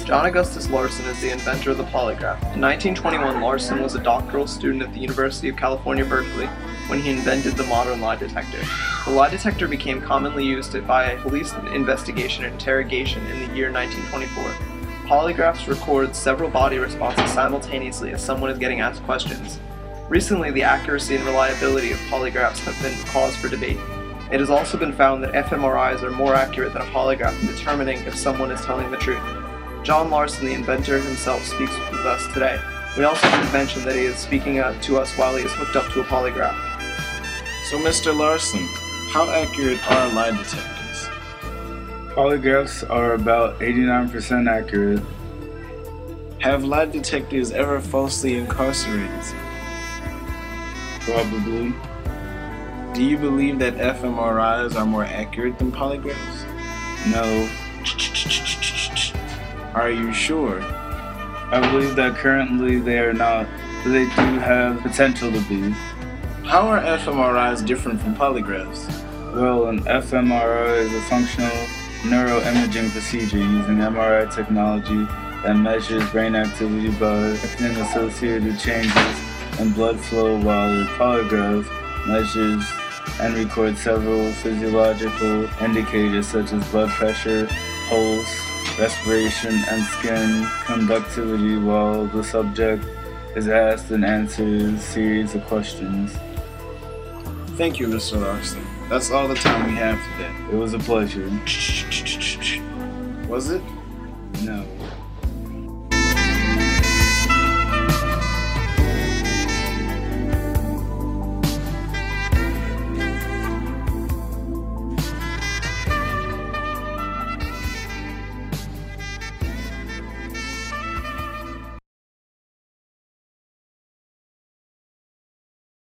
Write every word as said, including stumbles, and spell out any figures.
John Augustus Larson is the inventor of the polygraph. In nineteen twenty-one, Larson was a doctoral student at the University of California, Berkeley, when he invented the modern lie detector. The lie detector became commonly used by a police investigation and interrogation in the year nineteen twenty-four. Polygraphs record several body responses simultaneously as someone is getting asked questions. Recently, the accuracy and reliability of polygraphs have been cause for debate. It has also been found that f M R Is are more accurate than a polygraph in determining if someone is telling the truth. John Larson, the inventor himself, speaks with us today. We also should mention that he is speaking uh, to us while he is hooked up to a polygraph. So, Mister Larson, how accurate are lie detectors? Polygraphs are about eighty-nine percent accurate. Have lie detectors ever falsely incarcerated someone? Probably. Do you believe that f M R Is are more accurate than polygraphs? No. Are you sure? I believe that currently they are not, but they do have potential to be. How are f M R Is different from polygraphs? Well, an f M R I is a functional neuroimaging procedure using M R I technology that measures brain activity by detecting associated changes in blood flow, while the polygraph measures and records several physiological indicators such as blood pressure, pulse, respiration, and skin conductivity, while the subject is asked and answers a series of questions. Thank you, Mister Larson. That's all the time we have today. It was a pleasure. Was it? No.